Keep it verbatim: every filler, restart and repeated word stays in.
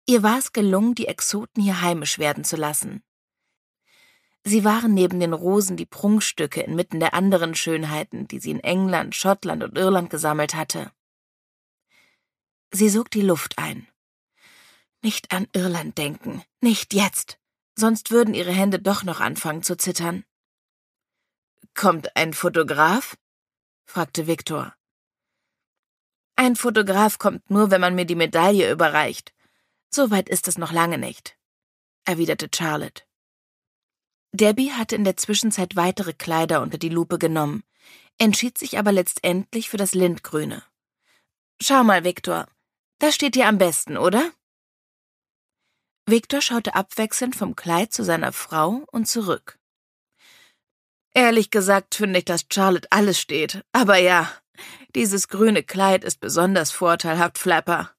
Ihr war es gelungen, die Exoten hier heimisch werden zu lassen. Sie waren neben den Rosen die Prunkstücke inmitten der anderen Schönheiten, die sie in England, Schottland und Irland gesammelt hatte. Sie sog die Luft ein. Nicht an Irland denken, nicht jetzt, sonst würden ihre Hände doch noch anfangen zu zittern. »Kommt ein Fotograf?« fragte Viktor. »Ein Fotograf kommt nur, wenn man mir die Medaille überreicht. So weit ist es noch lange nicht«, erwiderte Charlotte. Debbie hatte in der Zwischenzeit weitere Kleider unter die Lupe genommen, entschied sich aber letztendlich für das Lindgrüne. »Schau mal, Viktor, das steht dir am besten, oder?« Viktor schaute abwechselnd vom Kleid zu seiner Frau und zurück. »Ehrlich gesagt finde ich, dass Charlotte alles steht, aber ja, dieses grüne Kleid ist besonders vorteilhaft, Flapper.«